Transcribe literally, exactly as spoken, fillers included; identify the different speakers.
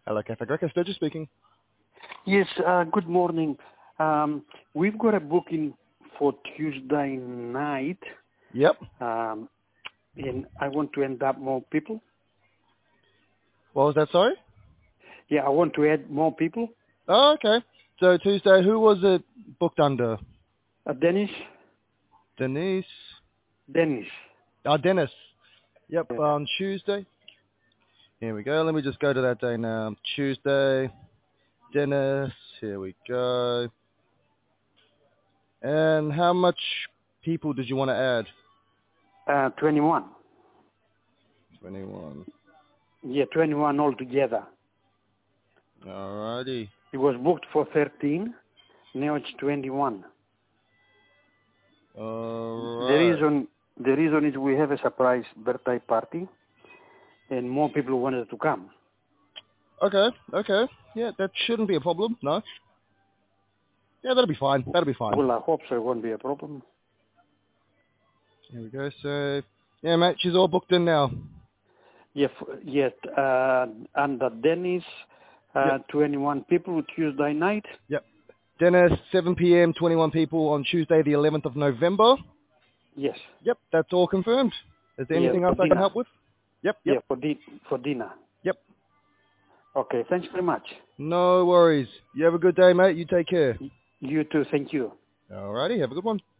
Speaker 1: Hello, Cafe Greco. Sturgis speaking.
Speaker 2: Yes, uh, good morning. Um, we've got a booking for Tuesday night,
Speaker 1: Yep.
Speaker 2: um, and I want to end up more people.
Speaker 1: What was that, sorry?
Speaker 2: Yeah, I want to add more people.
Speaker 1: Oh, okay. So Tuesday, who was it booked under?
Speaker 2: Uh, Dennis?
Speaker 1: Denise.
Speaker 2: Dennis.
Speaker 1: Ah, Dennis. Yep,
Speaker 2: Yeah.
Speaker 1: on Tuesday. Here we go. Let me just go to that day now. Tuesday. Dennis. Here we go. And how much people did you want to add?
Speaker 2: Uh, twenty-one.
Speaker 1: twenty-one.
Speaker 2: Yeah, twenty-one altogether.
Speaker 1: Alrighty.
Speaker 2: It was booked for thirteen. Now it's twenty-one. The
Speaker 1: Alright.
Speaker 2: reason, the reason is we have a surprise birthday party, and more people wanted to come.
Speaker 1: Okay, okay. Yeah, that shouldn't be a problem, no? Yeah, that'll be fine. That'll be fine.
Speaker 2: Well, I hope so. It won't be a problem.
Speaker 1: Here we go. So, yeah, mate, she's all booked in now.
Speaker 2: Yes, yes. Uh, under Dennis, uh,
Speaker 1: Yep,
Speaker 2: twenty-one people Tuesday night.
Speaker 1: yep. Dennis, seven p.m., twenty-one people on Tuesday, the eleventh of November.
Speaker 2: Yes.
Speaker 1: Yep, that's all confirmed. Is there
Speaker 2: Yeah,
Speaker 1: anything
Speaker 2: for
Speaker 1: else I can
Speaker 2: dinner.
Speaker 1: help with? Yep,
Speaker 2: Yeah,
Speaker 1: yep,
Speaker 2: for di- for dinner.
Speaker 1: yep.
Speaker 2: Okay. Thanks very much.
Speaker 1: No worries. You have a good day, mate. You take care.
Speaker 2: Y- You too. Thank you.
Speaker 1: Alrighty, have a good one.